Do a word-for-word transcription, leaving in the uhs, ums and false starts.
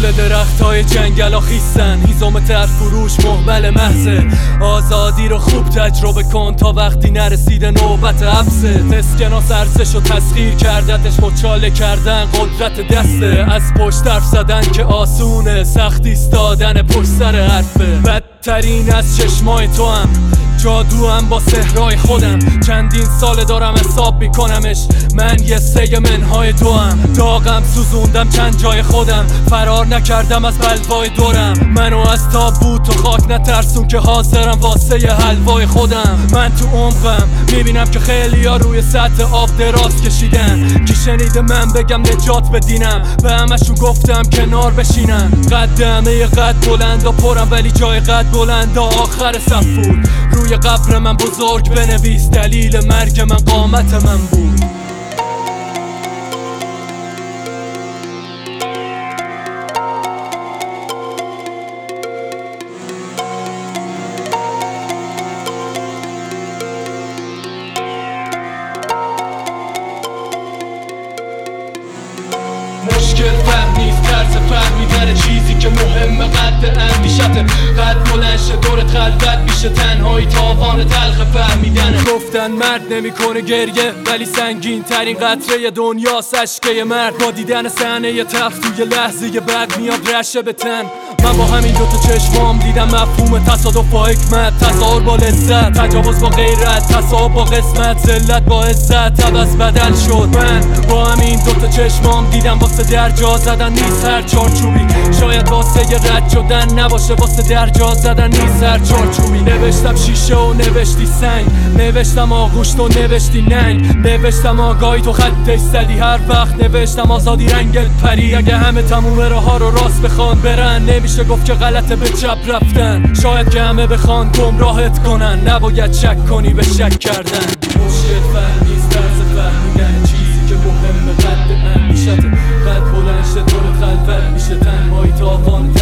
کل درخت های جنگل ها خیستن، هیزم تر فروش محمل محضه. آزادی رو خوب تجربه کن تا وقتی نرسیده نوبت حبسه. اسکناس ارزش و تسخیر کردتش، مچاله کردن قدرت دسته. از پشت حرف زدن که آسونه، سخت ایستادن پشت سر حرفه. بدترین از چشمای تو هم جادو هم با سحرای خودم. چندین سال دارم حساب میکنمش، من یه سه منهای دو هم. داغم سوزوندم چند جای خودم، فرار نکردم از بلوای دورم. منو از تابوت و خاک نترسون که حاضرم واسه حلوای خودم. من تو عمقم میبینم که خیلی ها روی سطح آب دراز کشیدن. کی شنیده من بگم نجات بدینم، به همشون گفتم کنار بشینن. قد همه قد بلند و پرم، ولی جای قد بلند آخر صف بود. روی قبر من بزرگ بنویس دلیل مرگ من قامت من بود. مشکل فهم نیست، طرز فهمیدن چیزی که مهمه قد اندیشته. قد بلند شه دورت خلوت میشه، تنهایی تاوان تلخ فهمیدنه. گفتن مرد نمیکنه گریه، ولی سنگین ترین قطره دنیاست اشکه مرد. با دیدن صحنه تلخ توی لحظه بعد میاد رشه به تن. من با همین دوتا چشمام دیدم مفهوم تصادف با حکمت، تظاهر با لذت، تجاوز با غیرت، تصاحب با قسمت، ذلت با عزت، عوض بدل شد. من با همین دوتا چشمام دیدم واسه درجا زدن نیست هر چارچوبی. شاید واسه یه رد شدن نباشه، واسه درجا زدن نیست هر چارچوبی. نوشتم شیشه و نوشتی سنگ، نوشتم آغوش تو نوشتی ننگ، نوشتم آگاهی تو خطش زدی هر وقت، نوشتم آزادی رنگت پری. اگه همه تموم راه ها رو راست بخوان برن، نمیشه گفت که غلطه به چپ رفتن. شاید که همه بخوان گمراهت کنن، نباید شک کنی به شک کردن. مشکل فهم نیست، طرز فهمیدن چیزی که مهمه قد اندیشته. قد بلند شه دور خلوت میشه، تنهایی تاوان